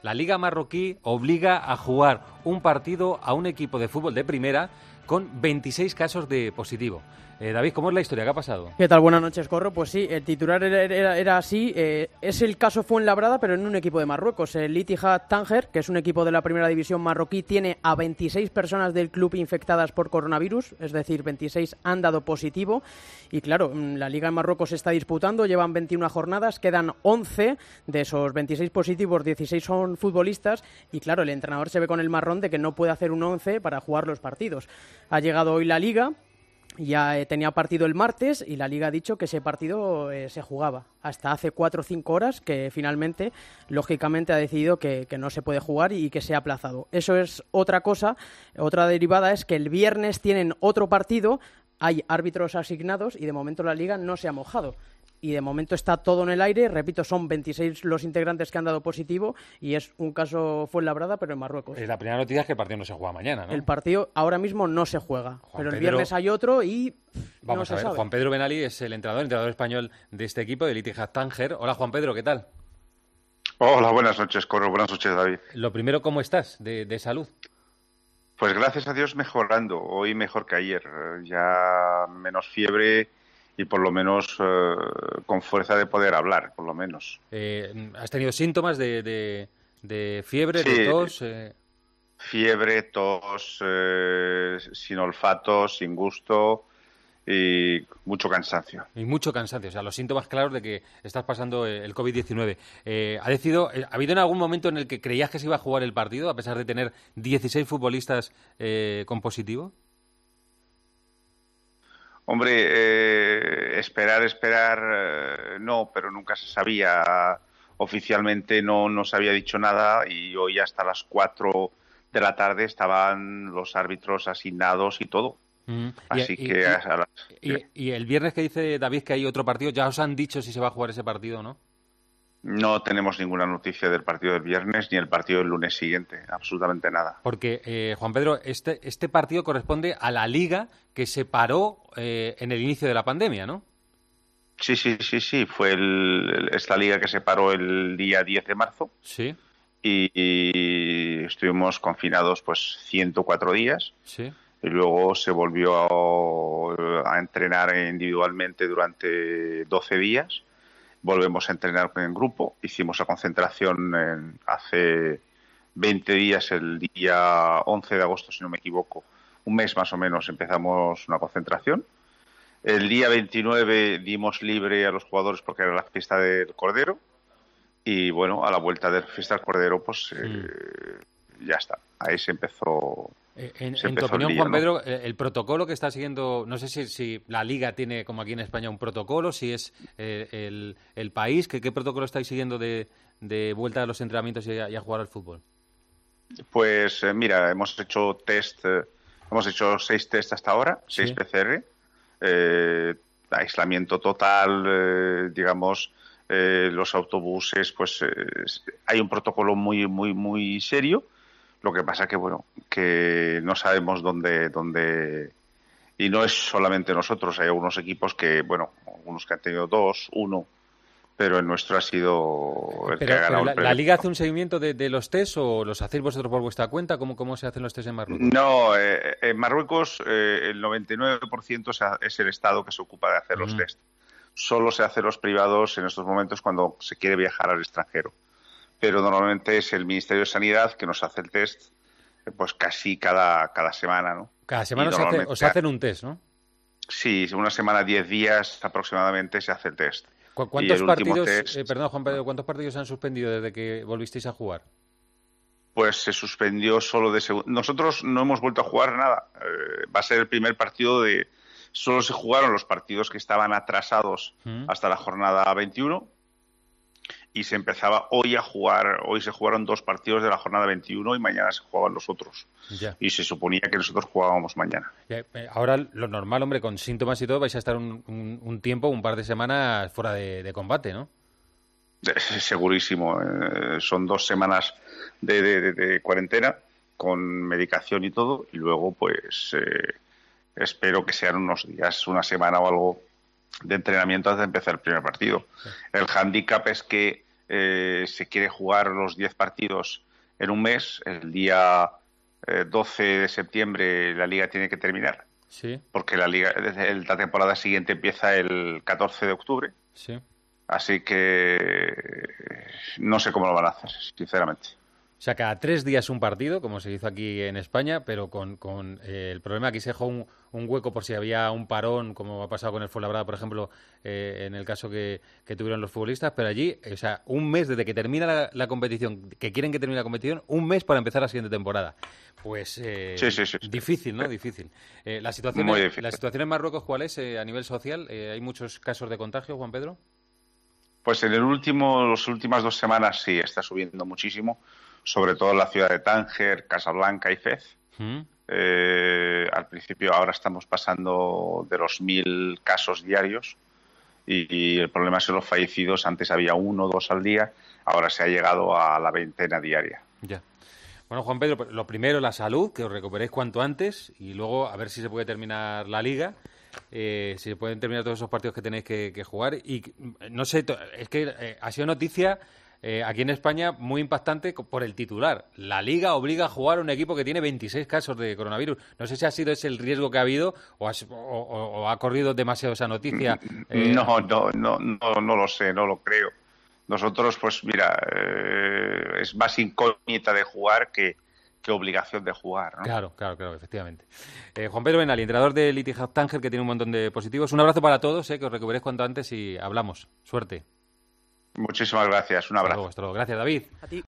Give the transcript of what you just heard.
La Liga Marroquí obliga a jugar un partido a un equipo de fútbol de primera con 26 casos de positivo. David, ¿cómo es la historia? ¿Qué ha pasado? ¿Qué tal? Buenas noches, Corro. Pues sí, el titular era así. Es el caso Fuenlabrada, pero en un equipo de Marruecos. El Ittihad Tanger, que es un equipo de la primera división marroquí, tiene a 26 personas del club infectadas por coronavirus, es decir, 26 han dado positivo. Y claro, la Liga en Marruecos se está disputando, llevan 21 jornadas, quedan 11, de esos 26 positivos, 16 son futbolistas. Y claro, el entrenador se ve con el marrón de que no puede hacer un 11 para jugar los partidos. Ha llegado hoy la Liga. Ya tenía partido el martes y la Liga ha dicho que ese partido se jugaba hasta hace 4 o 5 horas, que finalmente, lógicamente, ha decidido que no se puede jugar y que se ha aplazado. Eso es otra cosa. Otra derivada es que el viernes tienen otro partido, hay árbitros asignados y de momento la Liga no se ha mojado. Y de momento está todo en el aire. Repito, son 26 los integrantes que han dado positivo y es un caso Fuenlabrada, pero en Marruecos. La primera noticia es que el partido no se juega mañana, ¿no? El partido ahora mismo no se juega, pero el viernes hay otro y vamos a ver, sabe. Juan Pedro Benali es el entrenador español de este equipo, del Ittihad Tanger. Hola, Juan Pedro, ¿qué tal? Hola, buenas noches, Corro. Buenas noches, David. Lo primero, ¿cómo estás de salud? Pues gracias a Dios mejorando. Hoy mejor que ayer. Ya menos fiebre y por lo menos con fuerza de poder hablar, por lo menos. ¿Has tenido síntomas de fiebre, sí, de tos? Fiebre, tos, sin olfato, sin gusto y mucho cansancio. Y mucho cansancio, o sea, los síntomas claros de que estás pasando el COVID-19. ¿Ha habido en algún momento en el que creías que se iba a jugar el partido, a pesar de tener 16 futbolistas con positivo? Hombre, esperar, no, pero nunca se sabía. Oficialmente no se había dicho nada y hoy hasta las 4 de la tarde estaban los árbitros asignados y todo. Así que... Y el viernes que dice David que hay otro partido, ¿ya os han dicho si se va a jugar ese partido o no? No tenemos ninguna noticia del partido del viernes ni el partido del lunes siguiente, absolutamente nada. Porque, Juan Pedro, este partido corresponde a la Liga que se paró en el inicio de la pandemia, ¿no? Sí, fue esta Liga que se paró el día 10 de marzo. Sí. Y estuvimos confinados pues 104 días. Sí. Y luego se volvió a entrenar individualmente durante 12 días. Volvemos a entrenar en grupo. Hicimos la concentración hace 20 días, el día 11 de agosto, si no me equivoco. Un mes más o menos empezamos una concentración. El día 29 dimos libre a los jugadores porque era la fiesta del Cordero. Y bueno, a la vuelta de la fiesta del Cordero, pues ya está. Ahí se empezó... En tu opinión, Juan Pedro, el protocolo que está siguiendo, no sé si la Liga tiene, como aquí en España, un protocolo, si es el país, ¿qué protocolo estáis siguiendo de vuelta a los entrenamientos y a jugar al fútbol? Pues mira, hemos hecho 6 test hasta ahora, 6 ¿Sí? PCR, aislamiento total, digamos, los autobuses, pues hay un protocolo muy serio. Lo que pasa que no sabemos dónde y no es solamente nosotros, hay algunos equipos que, algunos que han tenido 2, 1, pero el nuestro ha sido el que ha ganado el premio. ¿La Liga hace un seguimiento de los test o los hacéis vosotros por vuestra cuenta? ¿Cómo se hacen los test en Marruecos? No, en Marruecos el 99% es el Estado que se ocupa de hacer los test. Solo se hacen los privados en estos momentos cuando se quiere viajar al extranjero. Pero normalmente es el Ministerio de Sanidad que nos hace el test pues casi cada semana, ¿no? Cada semana os hacen un test, ¿no? Sí, una semana, 10 días aproximadamente se hace el test. ¿Cuántos partidos, perdón, Juan Pedro, cuántos partidos se han suspendido desde que volvisteis a jugar? Pues se suspendió solo de segundo. Nosotros no hemos vuelto a jugar nada. Va a ser el primer partido Solo se jugaron los partidos que estaban atrasados hasta la jornada 21. Y se empezaba hoy a jugar. Hoy se jugaron 2 partidos de la jornada 21 y mañana se jugaban los otros. Ya. Y se suponía que nosotros jugábamos mañana. Ahora, lo normal, hombre, con síntomas y todo, vais a estar un tiempo, un par de semanas fuera de combate, ¿no? Segurísimo. Son 2 semanas de cuarentena con medicación y todo. Y luego, pues, espero que sean unos días, una semana o algo de entrenamiento antes de empezar el primer partido. Sí. El hándicap es que se quiere jugar los 10 partidos en un mes. El día 12 de septiembre la Liga tiene que terminar. Sí. Porque la temporada siguiente empieza el 14 de octubre. Sí. Así que no sé cómo lo van a hacer, sinceramente. O sea, cada 3 días un partido, como se hizo aquí en España, pero con el problema aquí se dejó un hueco por si había un parón, como ha pasado con el Fuenlabrada, por ejemplo, en el caso que tuvieron los futbolistas, pero allí, o sea, un mes desde que termina la competición, que quieren que termine la competición, un mes para empezar la siguiente temporada. Pues sí. Difícil, ¿no? Difícil. La situación en Marruecos, ¿cuál es a nivel social? ¿Hay muchos casos de contagio, Juan Pedro? Pues en las últimas 2 semanas sí, está subiendo muchísimo, sobre todo en la ciudad de Tánger, Casablanca y Fez. Al principio, ahora estamos pasando de los 1.000 casos diarios y el problema son los fallecidos. Antes había 1 o 2 al día, ahora se ha llegado a la 20 diaria. Ya. Bueno, Juan Pedro, lo primero, la salud, que os recuperéis cuanto antes y luego a ver si se puede terminar la Liga. Si se pueden terminar todos esos partidos que tenéis que jugar. Y no sé, es que ha sido noticia aquí en España muy impactante por el titular. La Liga obliga a jugar a un equipo que tiene 26 casos de coronavirus. No sé si ha sido ese el riesgo que ha habido o ha corrido demasiado esa noticia. No lo sé, no lo creo. Nosotros, pues mira, es más incógnita de jugar que obligación de jugar, ¿no? Claro, efectivamente. Juan Pedro Benali, entrenador del Ittihad Tánger, que tiene un montón de positivos. Un abrazo para todos, que os recuperéis cuanto antes y hablamos. Suerte. Muchísimas gracias, un abrazo. Hasta luego. Gracias, David. A ti.